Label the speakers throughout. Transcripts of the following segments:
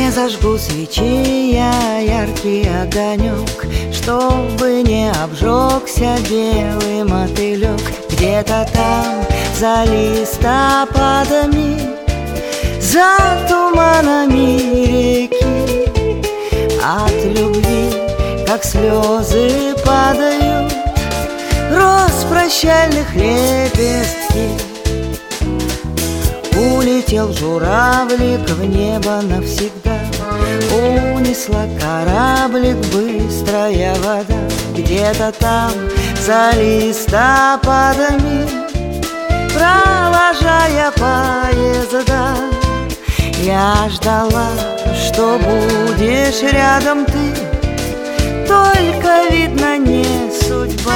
Speaker 1: Не зажгу свечи я яркий огонек, чтобы не обжегся белый мотылек. Где-то там, за листопадами, за туманами реки, от любви, как слезы падают, роз прощальных лепестки. Улетел журавлик в небо навсегда, унесла кораблик быстрая вода. Где-то там, за листопадами, провожая поезда, я ждала, что будешь рядом ты, только, видно, не судьба.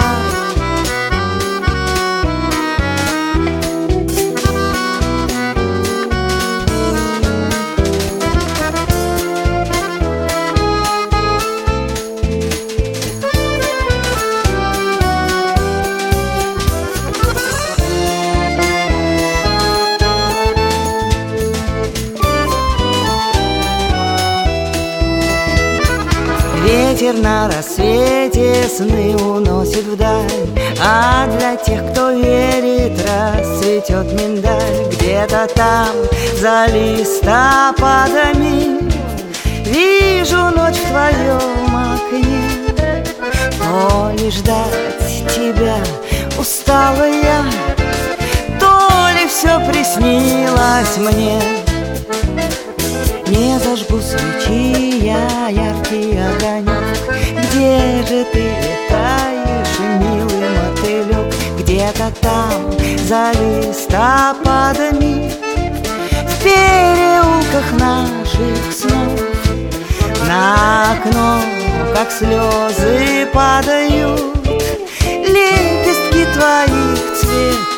Speaker 1: Ветер на рассвете сны уносит вдаль, а для тех, кто верит, расцветет миндаль. Где-то там, за листопадами, вижу ночь в твоем окне. То ли ждать тебя устала я, то ли все приснилось мне. Не зажгу свечи я яркий огонек, где же ты летаешь, милый мотылек? Где-то там, за листопадами, в переулках наших снов, на окно, как слезы падают лепестки твоих цветов.